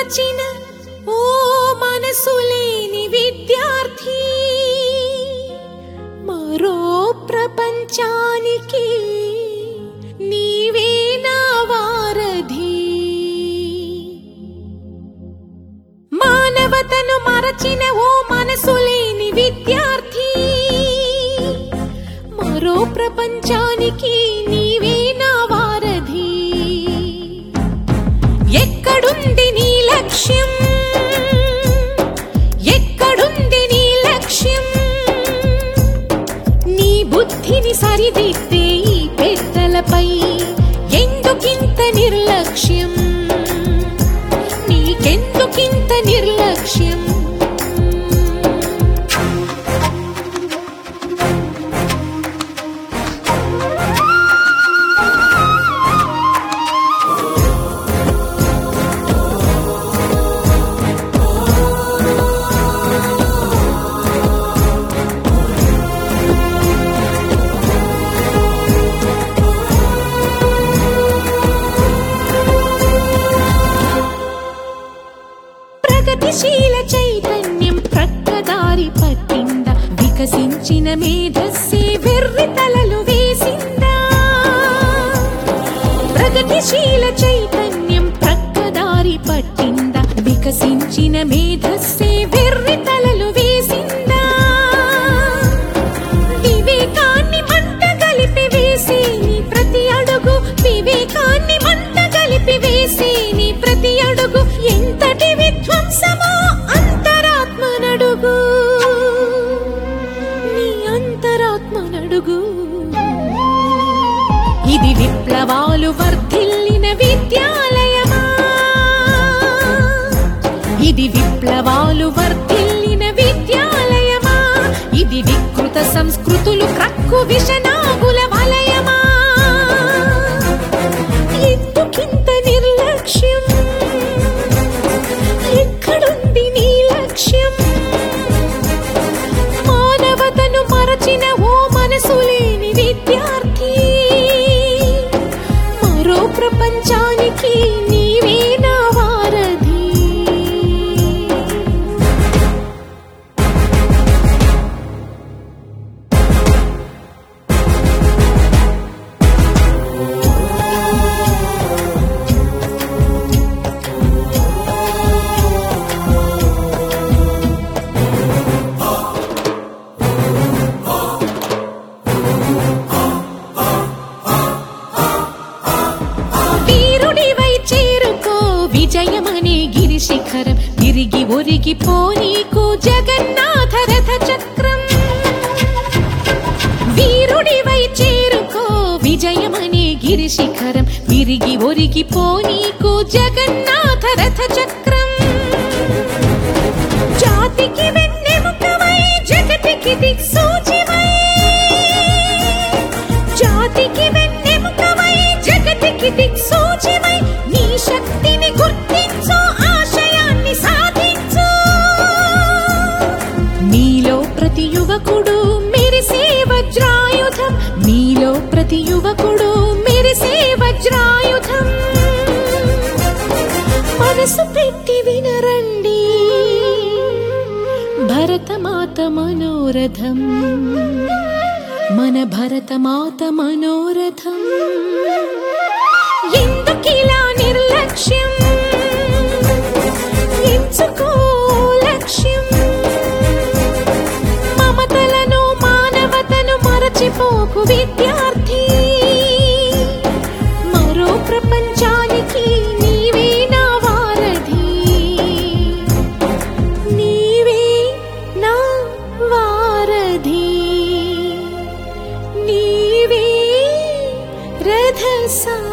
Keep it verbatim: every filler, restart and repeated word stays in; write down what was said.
మరచిన ఓ మనసులేని విద్యార్థి, మరో ప్రపంచానికి నీవే నా వారధి. మానవతను మరచిన ఓ మనసులేని విద్యార్థి, మరో ప్రపంచానికి నీవే నా వారధి. ఎక్కడుంది నీ లక్ష్యం, ఎక్కడుంది నీ లక్ష్యం, నీ బుద్ధిని సరిదిద్దే ఈ పెద్దలపై ఎందుకింత నిర్లక్ష్యం, నీకెందుకింత నిర్లక్ష్యం. ప్రగతిశీల చైతన్యం ప్రక్కదారి పట్టిందా, వికసించిన మేధస్సే వెర్రి తలలు వేసిందా. ప్రగతిశీల చైతన్యం ప్రక్కదారి పట్టిందా, వికసించిన మేధస్సే వెర్రి తలలు వేసిందా. వివేకాన్ని మంట కలిపి వేసే నీ ప్రతి అడుగు, వివేకాన్ని మంట కలిపి వేసే నీ ప్రతి అడుగు ఎంతటి విధ్వంసమో అంతరాత్మనడుగు, నీ అంతరాత్మనడుగు. ఇది విప్లవాలు వర్ధిల్లిన విద్యాలయమా, ఇది విప్లవాలు వర్ధిల్లిన విద్యాలయమా, ఇది వికృత సంస్కృతులు క్రక్కు విషనాగుల వలయమా. ఎందుకింత నిర్లక్ష్యం, ఎక్కడుంది నీ లక్ష్యం, మానవతను మరచిన ఓ మనసులేని విద్యార్థి, మరో ప్రపంచానికి నీవే నా వారధి. వీరుడివై చేరుకో విజయమనే గిరి శిఖరం, విరిగి ఒరిగిపో నీకు జగన్నాథ రథ చక్రం. వీరుడివై చేరుకో విజయమనే గిరి శిఖరం, విరిగి ఒరిగిపో నీకు జగన్నాథ రథ చక్రం. జాతికి వెన్నెముకవై జగతికి దిక్సూచివై, జాతికి వెన్నెముకవై జగతికి దిక్సూచివై, నీ శక్తిని గుర్తించు, ఆశయాన్ని సాధించు. నీలో ప్రతి యువకుడు మెరిసే వజ్రాయుధం, నీలో ప్రతి యువకుడు మెరిసే వజ్రాయుధం. మనసు పెట్టి వినరండి భరతమాత మనోరథం, మన భరతమాత మనోరథం. ఎందుకిలా నిర్లక్ష్యం, ఎంచుకో లక్ష్యం. మమతలను మానవతను మరచిపోకు విద్యార్థి, మరో ప్రపంచానికి నీవే నా వారధి, నీవే నా వారధి, నీవే రథ